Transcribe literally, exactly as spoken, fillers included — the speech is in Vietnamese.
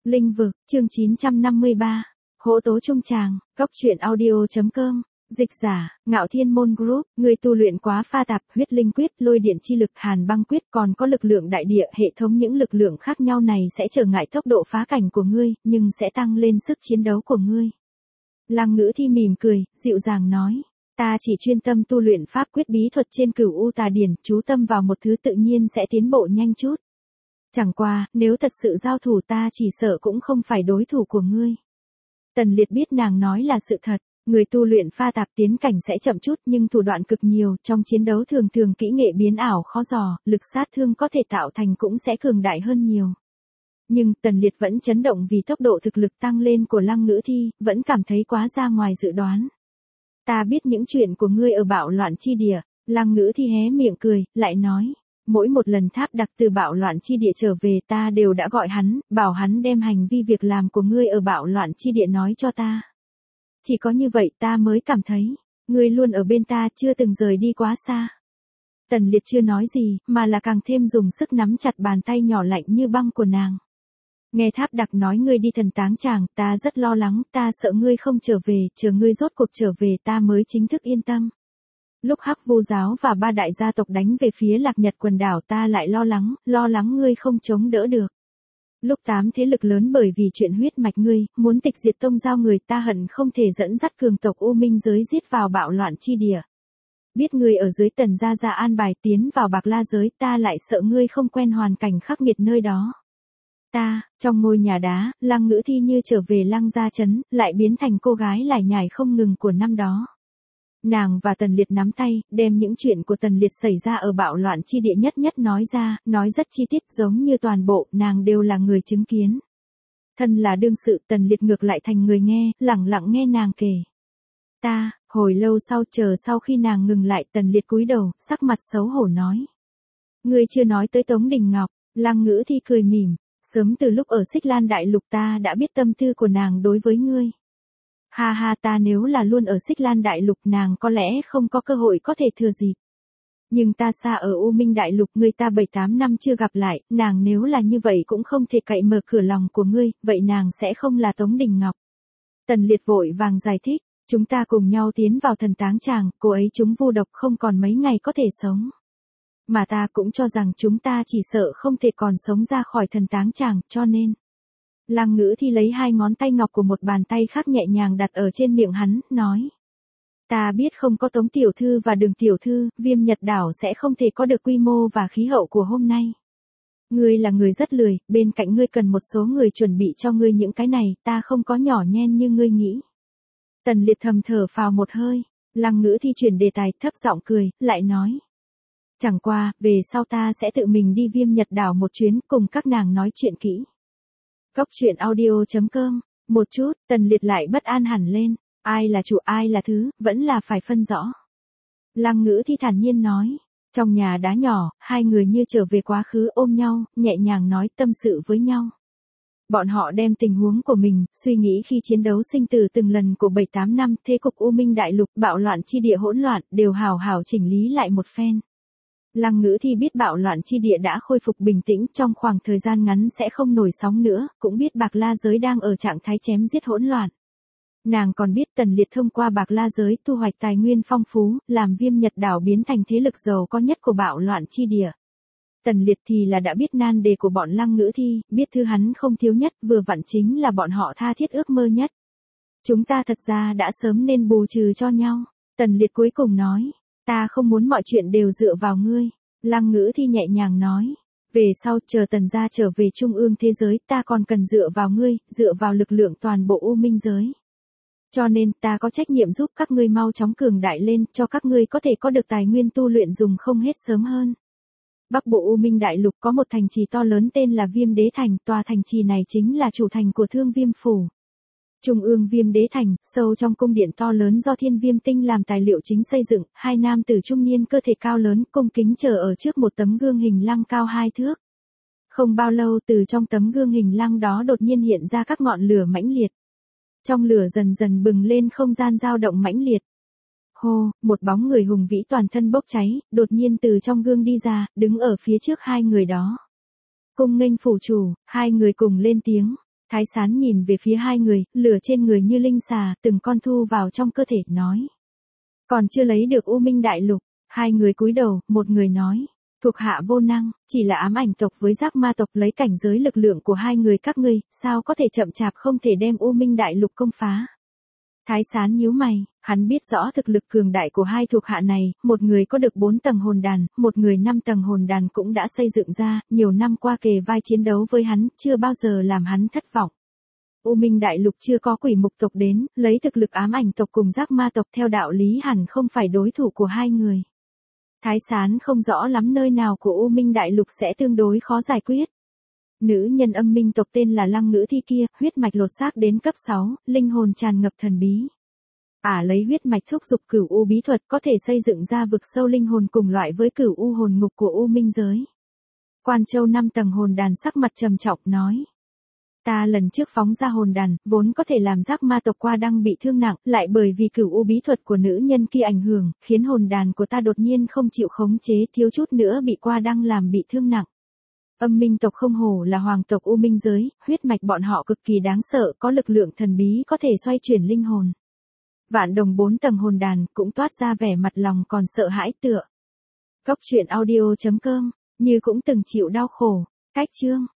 Linh vực, chương chín trăm năm mươi ba. Hỗ tố trung tràng, góc truyện audio.com. Dịch giả, Ngạo Thiên Môn Group, người tu luyện quá pha tạp, huyết linh quyết, lôi điện chi lực, hàn băng quyết, còn có lực lượng đại địa, hệ thống những lực lượng khác nhau này sẽ trở ngại tốc độ phá cảnh của ngươi, nhưng sẽ tăng lên sức chiến đấu của ngươi. Lăng Ngữ Thi mỉm cười, dịu dàng nói, ta chỉ chuyên tâm tu luyện pháp quyết bí thuật trên Cửu U Tà Điển, chú tâm vào một thứ tự nhiên sẽ tiến bộ nhanh chút. Chẳng qua, nếu thật sự giao thủ ta chỉ sợ cũng không phải đối thủ của ngươi. Tần Liệt biết nàng nói là sự thật, người tu luyện pha tạp tiến cảnh sẽ chậm chút nhưng thủ đoạn cực nhiều, trong chiến đấu thường thường kỹ nghệ biến ảo khó dò, lực sát thương có thể tạo thành cũng sẽ cường đại hơn nhiều. Nhưng Tần Liệt vẫn chấn động vì tốc độ thực lực tăng lên của Lăng Ngữ Thi, vẫn cảm thấy quá ra ngoài dự đoán. Ta biết những chuyện của ngươi ở bạo loạn chi địa. Lăng Ngữ Thi hé miệng cười, lại nói. Mỗi một lần Tháp Đặc từ bạo loạn chi địa trở về ta đều đã gọi hắn, bảo hắn đem hành vi việc làm của ngươi ở bạo loạn chi địa nói cho ta. Chỉ có như vậy ta mới cảm thấy, ngươi luôn ở bên ta chưa từng rời đi quá xa. Tần Liệt chưa nói gì, mà là càng thêm dùng sức nắm chặt bàn tay nhỏ lạnh như băng của nàng. Nghe Tháp Đặc nói ngươi đi thần táng tràng, ta rất lo lắng, ta sợ ngươi không trở về, chờ ngươi rốt cuộc trở về ta mới chính thức yên tâm. Lúc Hắc Vu giáo và ba đại gia tộc đánh về phía Lạc Nhật quần đảo ta lại lo lắng, lo lắng ngươi không chống đỡ được. Lúc tám thế lực lớn bởi vì chuyện huyết mạch ngươi, muốn tịch diệt tông giao người ta hận không thể dẫn dắt cường tộc U Minh giới giết vào bạo loạn chi địa. Biết ngươi ở dưới Tần gia gia an bài tiến vào Bạc La giới ta lại sợ ngươi không quen hoàn cảnh khắc nghiệt nơi đó. Ta, trong ngôi nhà đá, Lăng Ngữ Thi như trở về Lăng gia trấn, lại biến thành cô gái lải nhải không ngừng của năm đó. Nàng và Tần Liệt nắm tay, đem những chuyện của Tần Liệt xảy ra ở bạo loạn chi địa nhất nhất nói ra, nói rất chi tiết giống như toàn bộ, nàng đều là người chứng kiến. Thân là đương sự, Tần Liệt ngược lại thành người nghe, lẳng lặng nghe nàng kể. Ta, hồi lâu sau chờ sau khi nàng ngừng lại Tần Liệt cúi đầu, sắc mặt xấu hổ nói. Ngươi chưa nói tới Tống Đình Ngọc. Lăng Ngữ Thi cười mỉm, sớm từ lúc ở Xích Lan Đại Lục ta đã biết tâm tư của nàng đối với ngươi. Ha ha, ta nếu là luôn ở Xích Lan Đại Lục nàng có lẽ không có cơ hội có thể thừa dịp. Nhưng ta xa ở U Minh Đại Lục người ta bảy tám năm chưa gặp lại, nàng nếu là như vậy cũng không thể cậy mở cửa lòng của ngươi, vậy nàng sẽ không là Tống Đình Ngọc. Tần Liệt vội vàng giải thích, chúng ta cùng nhau tiến vào thần táng tràng, cô ấy trúng vu độc không còn mấy ngày có thể sống. Mà ta cũng cho rằng chúng ta chỉ sợ không thể còn sống ra khỏi thần táng tràng, cho nên. Lăng Ngữ Thi lấy hai ngón tay ngọc của một bàn tay khác nhẹ nhàng đặt ở trên miệng hắn, nói. Ta biết không có Tống Tiểu Thư và Đường Tiểu Thư, Viêm Nhật Đảo sẽ không thể có được quy mô và khí hậu của hôm nay. Ngươi là người rất lười, bên cạnh ngươi cần một số người chuẩn bị cho ngươi những cái này, ta không có nhỏ nhen như ngươi nghĩ. Tần Liệt thầm thở phào một hơi, Lăng Ngữ Thi chuyển đề tài, thấp giọng cười, lại nói. Chẳng qua, về sau ta sẽ tự mình đi Viêm Nhật Đảo một chuyến, cùng các nàng nói chuyện kỹ. Góc truyện audio.com. Một chút, Tần Liệt lại bất an hẳn lên, ai là chủ ai là thứ, vẫn là phải phân rõ. Lăng Ngữ Thi thản nhiên nói, trong nhà đá nhỏ, hai người như trở về quá khứ ôm nhau, nhẹ nhàng nói tâm sự với nhau. Bọn họ đem tình huống của mình, suy nghĩ khi chiến đấu sinh tử từng lần của bảy tám năm, thế cục U Minh Đại Lục, bạo loạn chi địa hỗn loạn, đều hào hào chỉnh lý lại một phen. Lăng Ngữ Thi biết bạo loạn chi địa đã khôi phục bình tĩnh trong khoảng thời gian ngắn sẽ không nổi sóng nữa, cũng biết Bạc La giới đang ở trạng thái chém giết hỗn loạn. Nàng còn biết Tần Liệt thông qua Bạc La giới thu hoạch tài nguyên phong phú, làm Viêm Nhật Đảo biến thành thế lực giàu có nhất của bạo loạn chi địa. Tần Liệt thì là đã biết nan đề của bọn Lăng Ngữ Thi, biết thứ hắn không thiếu nhất, vừa vặn chính là bọn họ tha thiết ước mơ nhất. Chúng ta thật ra đã sớm nên bù trừ cho nhau. Tần Liệt cuối cùng nói. Ta không muốn mọi chuyện đều dựa vào ngươi. Lăng Ngữ Thi nhẹ nhàng nói. Về sau chờ Tần gia trở về trung ương thế giới ta còn cần dựa vào ngươi, dựa vào lực lượng toàn bộ U Minh giới. Cho nên ta có trách nhiệm giúp các ngươi mau chóng cường đại lên, cho các ngươi có thể có được tài nguyên tu luyện dùng không hết sớm hơn. Bắc bộ U Minh Đại Lục có một thành trì to lớn tên là Viêm Đế Thành, tòa thành trì này chính là chủ thành của Thương Viêm Phủ. Trung ương Viêm Đế Thành, sâu trong cung điện to lớn do Thiên Viêm Tinh làm tài liệu chính xây dựng, hai nam tử trung niên cơ thể cao lớn cung kính chờ ở trước một tấm gương hình lăng cao hai thước. Không bao lâu từ trong tấm gương hình lăng đó đột nhiên hiện ra các ngọn lửa mãnh liệt. Trong lửa dần dần bừng lên không gian dao động mãnh liệt. Hô, một bóng người hùng vĩ toàn thân bốc cháy, đột nhiên từ trong gương đi ra, đứng ở phía trước hai người đó. Cung nghênh phủ chủ, hai người cùng lên tiếng. Thái Sán nhìn về phía hai người, lửa trên người như linh xà, từng con thu vào trong cơ thể, nói. Còn chưa lấy được U Minh Đại Lục, hai người cúi đầu, một người nói. Thuộc hạ vô năng, chỉ là ám ảnh tộc với giác ma tộc, lấy cảnh giới lực lượng của hai người các ngươi, sao có thể chậm chạp không thể đem U Minh Đại Lục công phá. Thái Sán nhíu mày, hắn biết rõ thực lực cường đại của hai thuộc hạ này, một người có được bốn tầng hồn đàn, một người năm tầng hồn đàn cũng đã xây dựng ra, nhiều năm qua kề vai chiến đấu với hắn, chưa bao giờ làm hắn thất vọng. U Minh Đại Lục chưa có quỷ mục tộc đến, lấy thực lực ám ảnh tộc cùng giác ma tộc theo đạo lý hẳn không phải đối thủ của hai người. Thái Sán không rõ lắm nơi nào của U Minh Đại Lục sẽ tương đối khó giải quyết. Nữ nhân âm minh tộc tên là Lăng Ngữ Thi kia, huyết mạch lột xác đến cấp sáu, linh hồn tràn ngập thần bí. Ả à, lấy huyết mạch thúc dục cửu u bí thuật có thể xây dựng ra vực sâu linh hồn cùng loại với cửu u hồn ngục của U Minh giới. Quan Châu năm tầng hồn đàn sắc mặt trầm trọng nói. Ta lần trước phóng ra hồn đàn, vốn có thể làm giác ma tộc qua đăng bị thương nặng, lại bởi vì cửu u bí thuật của nữ nhân kia ảnh hưởng, khiến hồn đàn của ta đột nhiên không chịu khống chế, thiếu chút nữa bị qua đăng làm bị thương nặng. Âm minh tộc không hổ là hoàng tộc U Minh giới, huyết mạch bọn họ cực kỳ đáng sợ, có lực lượng thần bí có thể xoay chuyển linh hồn. Vạn Đồng bốn tầng hồn đàn cũng toát ra vẻ mặt lòng còn sợ hãi tựa. Cốc truyện audio chấm com, như cũng từng chịu đau khổ, cách chương.